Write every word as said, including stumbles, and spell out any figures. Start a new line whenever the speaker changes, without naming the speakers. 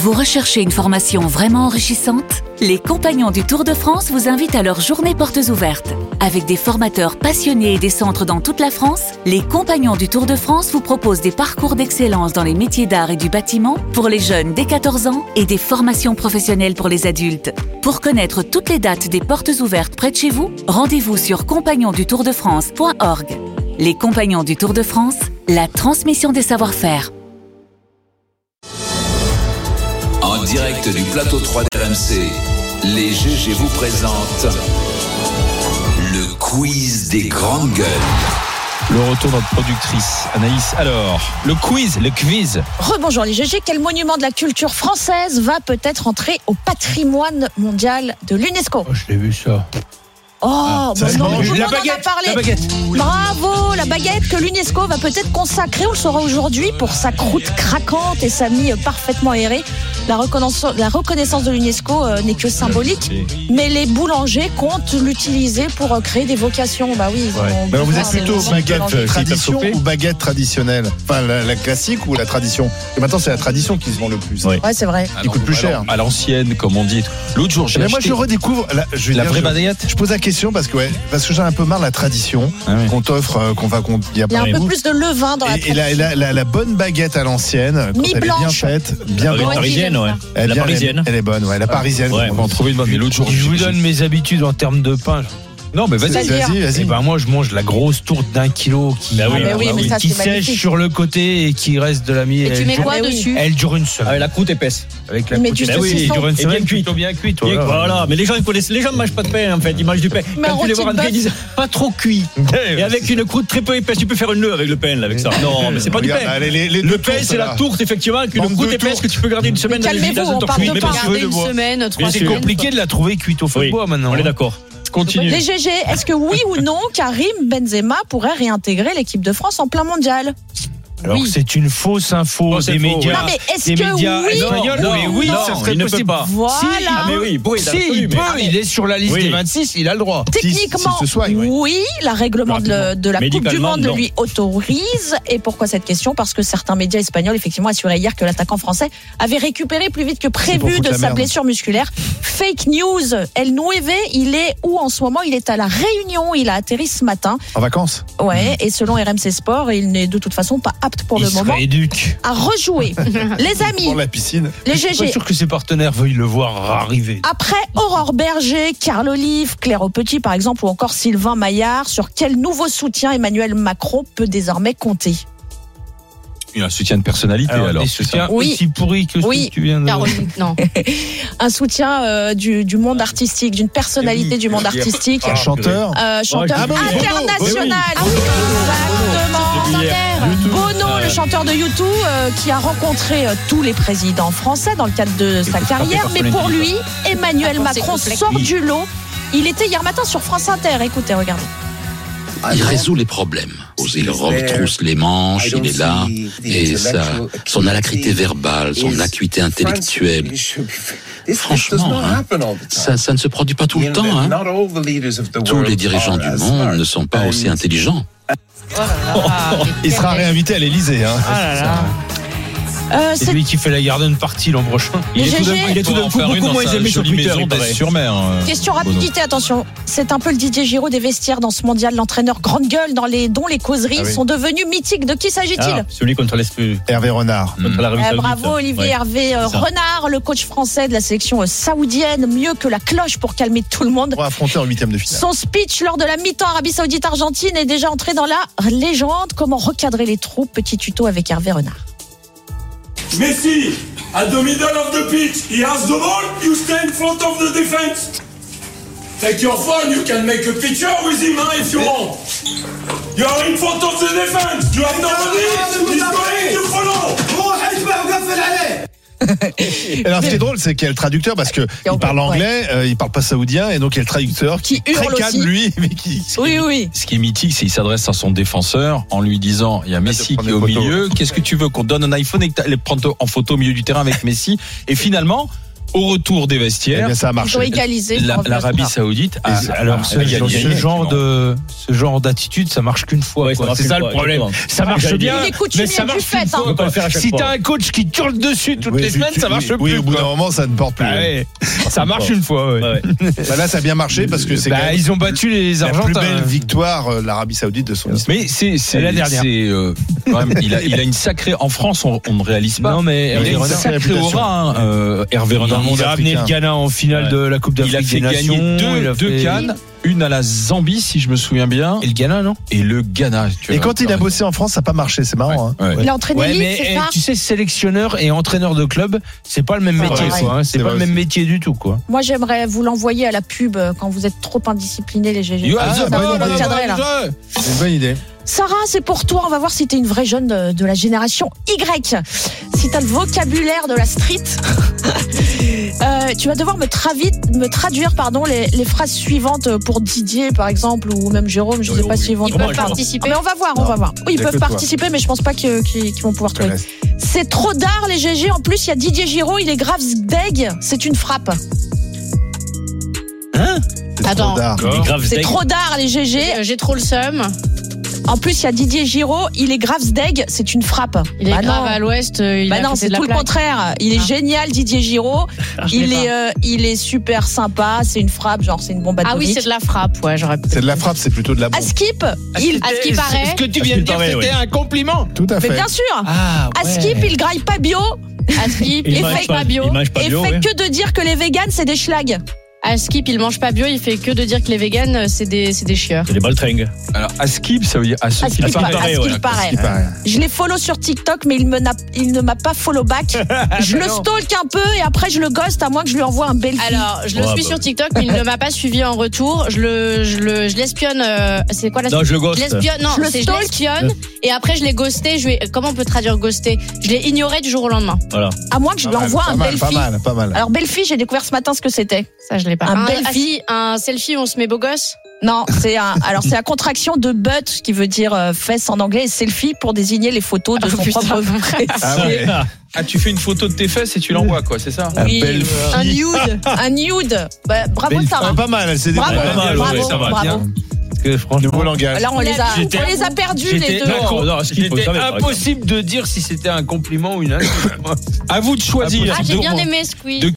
Vous recherchez une formation vraiment enrichissante ? Les Compagnons du Tour de France vous invitent à leur journée portes ouvertes. Avec des formateurs passionnés et des centres dans toute la France, les Compagnons du Tour de France vous proposent des parcours d'excellence dans les métiers d'art et du bâtiment pour les jeunes dès quatorze ans et des formations professionnelles pour les adultes. Pour connaître toutes les dates des portes ouvertes près de chez vous, rendez-vous sur compagnons du tour de france point org. Les Compagnons du Tour de France, la transmission des savoir-faire.
En direct du plateau trois d'R M C, les G G vous présentent le quiz des grandes gueules.
Le retour de notre productrice Anaïs. Alors, le quiz, le quiz.
Rebonjour les G G, quel monument de la culture française va peut-être entrer au patrimoine mondial de l'UNESCO ?
Oh, je l'ai vu ça.
Oh,
ah,
bah non,
bon,
tout le
la
monde en a
baguette,
parlé.
La baguette.
Bravo, la baguette que l'UNESCO va peut-être consacrer, on le saura aujourd'hui, pour sa croûte craquante et sa mie parfaitement aérée. La reconnaissance, la reconnaissance de l'UNESCO euh, n'est que symbolique, mais les boulangers comptent l'utiliser pour euh, créer des vocations. Bah oui. Ils
ouais.
ont
bah vous êtes plutôt baguette
boulanger.
tradition ou baguette traditionnelle ? Enfin, la, la classique ou la tradition ? Et maintenant, c'est la tradition qui se vend le plus.
Ouais, ouais c'est vrai.
Qui coûte plus cher.
À l'ancienne, comme on dit. L'autre jour, j'ai
mais
acheté.
Moi, je redécouvre la, je
la
dire,
vraie
je,
baguette.
Je pose la question parce que, ouais, parce que j'ai un peu marre de la tradition ah oui. qu'on t'offre, euh, qu'on va, qu'on
il y a, il y a un peu plus de levain dans
et,
la tradition.
Et la, la, la, la bonne baguette à l'ancienne, quand elle est bien faite, bien
la parisienne, ouais.
Elle,
la
bien,
parisienne.
Elle, elle est bonne, ouais. La parisienne.
Ouais, on va en trouver une bonne. Mais l'autre jour,
je vous donne mes habitudes en termes de pain.
Non, mais vas-y,
vas-y, vas-y.
Et ben moi, je mange la grosse tourte d'un kilo qui,
bah oui,
bah oui,
qui,
ça,
qui sèche sur le côté et qui reste de la mie.
Et tu mets quoi
dure,
dessus ?
Elle dure une semaine.
Avec la croûte épaisse.
Avec la
mais
croûte
du
épaisse.
saucisson.
Oui, elle dure une
Et
semaine,
bien cuite.
plutôt bien cuite.
Voilà.
Voilà.
voilà, mais les gens ils connaissent, les gens ne mangent pas de pain en fait, ils mangent du pain.
Mais
Quand tu les vois rentrer, ils disent pas trop cuit. Et avec une croûte très peu épaisse, tu peux faire une nœud avec le pain là, avec ça. Non, mais c'est pas du
Regarde,
pain.
allez, les, les
Le pain, c'est la tourte effectivement, avec une
Bande
croûte
de
épaisse
tourtes.
que tu peux garder une semaine dans
Calmez-vous,
le
on parle de pain.
Garder une semaine, trois
C'est
sûr.
semaines.
compliqué de la trouver cuite au feu de bois maintenant.
On est d'accord.
Continue.
Les G G, est-ce que oui ou non, Karim Benzema pourrait réintégrer l'équipe de France en plein mondial ?
Alors
Oui.
c'est une fausse info
Oh, c'est
des
faux,
médias.
Non, mais est-ce
des
que
médias
oui
espagnols.
Non,
mais oui,
non,
ça serait
il ne peut
possible.
pas.
Voilà.
Si,
Ah mais oui, bon,
si, il peut, il est sur la liste
Oui.
des vingt-six, il a le droit.
Techniquement,
Si- si ce soigne, oui.
oui, la règlement de, le- de la Coupe du
Médicalement,
Monde
non.
lui autorise. Et pourquoi cette question ? Parce que certains médias espagnols, effectivement, assuraient hier que l'attaquant français avait récupéré plus vite que
pour
prévu
foutre
de
la
sa
merde.
blessure musculaire. Fake news. El Nueve, il est où en ce moment ? Il est à la Réunion. Il a atterri ce matin.
En vacances.
Ouais. Et selon R M C Sport, il n'est de toute façon pas apte pour
il
le moment
serait éduque.
à rejouer. Les amis,
Pour la piscine.
les
Je suis
G
pas
G.
sûr que ses partenaires veuillent le voir arriver.
Après Aurore Berger, Carl Olive, Claire Aupetit par exemple ou encore Sylvain Maillard, sur quel nouveau soutien Emmanuel Macron peut désormais compter ?
Il y a un soutien de personnalité
Alors,
alors.
des
c'est ça.
soutiens
Oui.
aussi pourris que ce
Oui.
que tu viens de...
Caroline, non.
Un soutien euh, du, du monde artistique, d'une personnalité du monde artistique.
Un chanteur.
Euh, chanteur
Ah, bah oui, Bono.
international.
Ah oui.
Exactement. Bono, le chanteur de U deux, euh, qui a rencontré euh, tous les présidents français dans le cadre de sa carrière. Mais pour lui, Emmanuel
Attends, c'est
Macron
complexe.
sort du lot. Il était hier matin sur France Inter. Écoutez, regardez.
Il résout les problèmes. Il retrousse les manches, il est là, et sa, son alacrité verbale, son acuité intellectuelle. Franchement, hein, ça, ça ne se produit pas tout le temps. Hein. Tous les dirigeants du monde ne sont pas aussi intelligents.
Oh là là, mais
Il sera réinvité à l'Élysée. Hein.
Ah là là.
Euh,
C'est
c'est
lui qui fait la garden party l'an prochain.
Les
Il est tout d'un
G G.
coup- il est tout d'un coup beaucoup moins aimé sur Twitter. il paraît.
sur mer.
Question rapidité, attention. C'est un peu le Didier Giraud des vestiaires dans ce mondial. L'entraîneur grande gueule dans les, dont les causeries
Ah oui.
sont devenues mythiques. De qui s'agit-il ?
Ah, celui contre l'Espagne,
Hervé Renard.
contre l'Arabie
Eh,
Saoudite.
bravo Olivier
Ouais.
Hervé euh,
C'est ça.
Renard, le coach français de la sélection euh, saoudienne, mieux que la cloche pour calmer tout le monde.
Pour affronter en huitième de finale.
Son speech lors de la mi-temps Arabie Saoudite-Argentine est déjà entré dans la légende. Comment recadrer les troupes ? Petit tuto avec Hervé Renard.
Messi, at the middle of the pitch, he has the ball, you stay in front of the defense. Take your phone, you can make a picture with him huh, if you want. You are in front of the defense, you have nobody, he's going to follow.
Alors, ce qui est drôle, c'est qu'il y a le traducteur parce que
Et on
il parle
peut-
anglais, euh, il parle pas saoudien, et donc il y a le traducteur
Qui
est très
hurle
calme,
aussi.
lui, mais qui.
Oui, oui.
Ce qui est mythique, c'est qu'il s'adresse à son défenseur en lui disant il y a Messi
prendre
qui est au
des photos.
milieu, qu'est-ce que tu veux qu'on donne un iPhone et que tu les prendre en photo au milieu du terrain avec Messi? Et finalement, au retour des vestiaires.
Eh bien, ça a
Ils ont
marché.
égalisé.
La- L'Arabie Saoudite.
Ah,
et-
alors,
ah,
ce,
il y a- il y a-
ce genre de, ce genre d'attitude, ça marche qu'une fois.
Ouais,
quoi.
ça marche
C'est
une
ça
fois,
le problème.
exactement.
Ça marche
J'allais
bien,
dire.
Il est coutumier
mais ça
du
marche
fait,
qu'une
hein.
fois.
On peut pas le faire à chaque
Si
fois.
t'as un coach qui hurle dessus toutes
Oui,
les
puis
semaines,
tu-
ça marche
oui,
plus.
Oui, au bout
quoi.
d'un moment, ça ne porte plus.
Bah ouais. Ça marche une fois. Ouais.
Ouais, ouais.
Bah là, ça a bien marché parce que c'est
Bah,
quand même
ils ont battu les
la plus
Argentins.
belle victoire euh, de l'Arabie Saoudite de son histoire.
Mais c'est c'est
la dernière.
c'est, euh, quand même, il a il a une sacrée en France on, on ne réalise pas.
Non, mais
il a
Hervé
une
Renard,
sacrée
réputation.
aura hein, euh, Hervé
Il
Renard.
a amené le Ghana en finale
Ouais.
de la Coupe
Il a
d'Afrique
fait
des
gagner
Nations.
deux,
il a
deux
fait-
cannes, une à la Zambie si je me souviens bien,
Et le Ghana, non?
et le Ghana. tu
Et
vois.
quand il a bossé en France, ça n'a pas marché, c'est marrant. hein.
Ouais.
Il a entraîné
Ouais,
Lille,
mais
c'est
eh,
ça
tu sais, sélectionneur et entraîneur de club, c'est pas le même
Ah,
métier,
ouais.
quoi. hein. C'est
C'est
pas
vrai
le même
aussi.
métier du tout, quoi.
Moi, j'aimerais vous l'envoyer à la pub euh, quand vous êtes trop indisciplinés, les G G.
Ah,
Ça
bonne
va, on va
idée.
cadrer, là.
C'est une bonne idée.
Sarah, c'est pour toi. On va voir si t'es une vraie jeune de, de la génération Y. Si t'as le vocabulaire de la street, euh, tu vas devoir me, travi- me traduire pardon, les, les phrases suivantes pour Didier, par exemple, ou même Jérôme. Je
Oui,
sais
oui,
pas
oui.
s'ils vont
Ils
te
peuvent
répondre.
participer.
Ah, mais on va voir, on
Non.
va voir. Oui, ils
Y a
peuvent
que toi.
participer, mais je pense pas que- qu'ils qu'ils vont pouvoir
Je te
trouver.
laisse.
C'est trop d'art, les G G. En plus, il y a Didier Giraud, il est grave deg. C'est une frappe.
C'est
Attends.
trop d'art.
Il est grave
C'est
deg.
trop d'art, les G G.
Euh, J'ai trop le seum.
En plus, il y a Didier Giraud, il est grave deg. C'est une frappe.
Il est
Bah
grave
non.
à l'ouest. euh, Il
Bah
est à
non,
côté
c'est
de la
tout le
plaque.
contraire. Il est
Ah.
génial, Didier Giraud.
Je
Il
l'ai
est,
pas.
euh, il est super sympa. C'est une frappe, genre c'est une bombe atomique.
Ah oui, c'est de la frappe. Ouais, j'aurais pu.
C'est de la frappe, c'est plutôt de la bombe.
À Skip, il,
À ce qui paraît.
Ce que tu
À ce
viens
qui
de dire,
paraît,
c'était
oui.
un compliment.
Tout à
mais
fait.
bien sûr.
Ah,
À Skip, il graille pas bio
À Skip,
Il
il
mange
mange
pas-
pas bio.
il mange pas
et
bio,
fait
ouais.
que de dire que les véganes c'est des schlags.
À Skip, il mange pas bio. Il fait que de dire que les véganes, euh, c'est des, c'est des chieurs.
C'est des baltringues.
Alors à skip ça veut dire à ceux
À
qui
ce qu'il
le
paraît.
paraît.
À ce qu'il
ouais.
paraît.
Il paraît.
Je l'ai follow sur TikTok, mais il, me n'a- il ne m'a pas follow back. Je le stalk un peu et après je le ghost à moins que je lui envoie un bel
Alors, je le
Ouais,
suis
bah.
sur TikTok, mais il ne m'a pas suivi en retour. Je le, je le, je l'espionne. euh, c'est quoi la
Non, je le
Je
ghost.
l'espionne. Non,
Je le
c'est je
stalk.
l'espionne. Et après, je l'ai ghosté. Je lui ai- comment on peut traduire ghoster? Je l'ai ignoré du jour au lendemain.
Voilà.
à moins que je lui
Pas mal,
envoie
pas
un
mal,
bel
Pas mal, pas mal.
Alors belle fille, j'ai découvert ce matin ce que c'était.
Ça, je l'ai pas.
Un bel
ah, si, un selfie où on se met beau gosse.
Non, c'est un. Alors c'est la contraction de butt qui veut dire euh, fesse en anglais et selfie pour désigner les photos de
Ah,
son
putain.
propre vrai.
Ah ouais.
Ah tu fais une photo de tes fesses et tu l'envoies quoi, c'est ça?
Un
Oui,
belle
un
fille.
nude, un nude. Bah, bravo
Belle-
Sarah.
Ah, pas mal, elle s'est
Bravo,
débrouillée.
pas mal,
bravo,
ouais, ça va,
bravo.
bien. Parce que franchement,
Nouveau langage.
Là on les a,
J'étais-
on les a perdus les
j'étais-
deux.
Non,
non, ce qu'il faut
C'était
savoir, par exemple.
impossible de dire si c'était un compliment ou une insulte.
À vous de choisir.
Ah, j'ai
de-
bien aimé Squeeze.
de